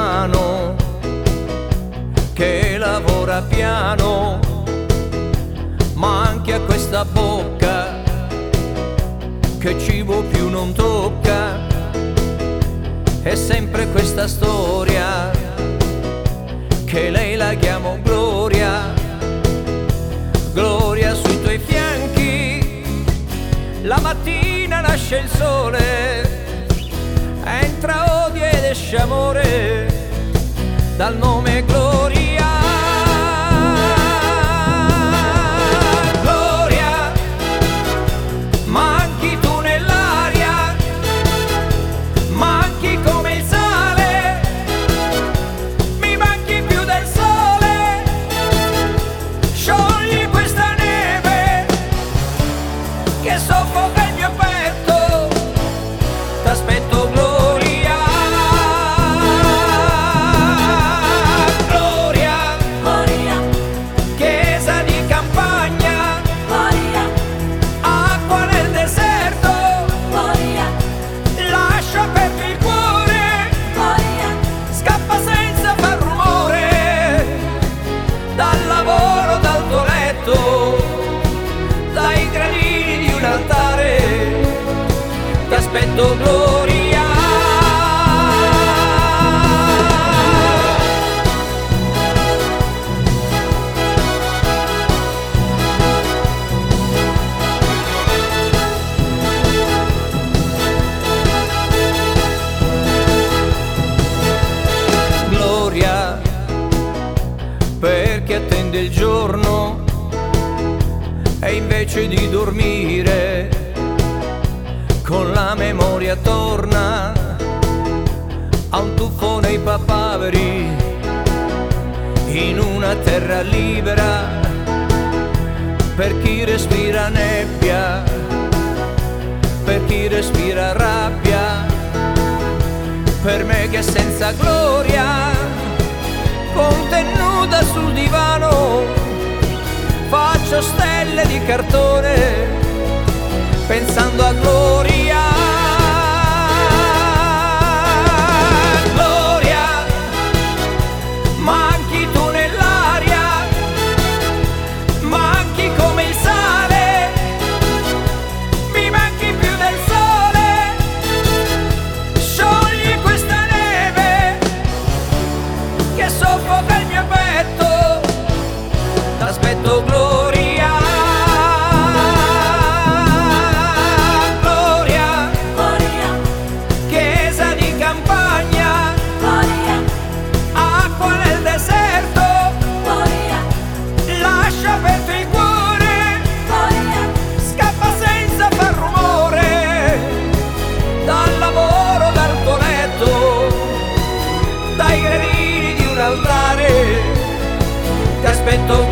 mano che lavora piano, ma anche a questa bocca che cibo più non tocca. È sempre questa storia che lei la chiamo Gloria. Gloria, sui tuoi fianchi la mattina nasce il sole, entra odio ed esce amore dal nome Gloria. Gloria, manchi tu nell'aria, manchi come il sale, mi manchi più del sole, sciogli questa neve che soffoca il mio petto, t'aspetto Gloria. Dai gradini di un altare t'aspetto Gloria. Gloria, perché attende il giorno e invece di dormire con la memoria torna a un tuffo nei papaveri in una terra libera. Per chi respira nebbia, per chi respira rabbia, per me che senza gloria, contenuta sul divano, faccio stelle di cartone pensando a Gloria. Gloria, manchi tu nell'aria, manchi come il sale, mi manchi più del sole, sciogli questa neve che soffoca il mio petto, t'aspetto Gloria. Gloria, Gloria, chiesa di campagna, Gloria, acqua nel deserto, Gloria, lascia aperto il cuore, Gloria, scappa senza far rumore, dal lavoro, dal tuo letto, dai gradini di un altare, ti aspetto